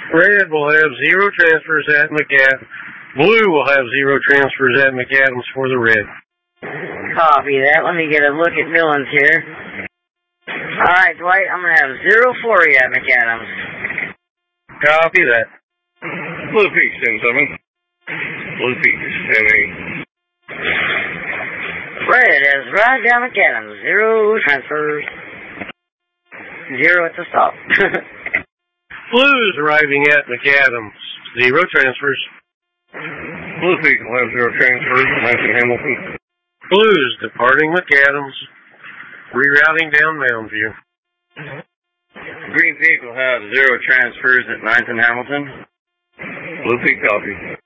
Red will have 0 transfers at McAdams. Blue will have 0 transfers at McAdams for the red. Copy that. Let me get a look at villains here. Alright, Dwight, I'm going to have 0 flurry at McAdams. Copy that. Blue Peak, 10-7. Blue Peak, 10-8. Red is right down McAdams. 0 transfers. 0 at the stop. Blue's arriving at McAdams. 0 transfers. Blue Peak will have 0 transfers at Lansing Hamilton. Blue's departing McAdams. Rerouting down Mound View. Green Peak will have 0 transfers at 9th and Hamilton. Blue Peak copy.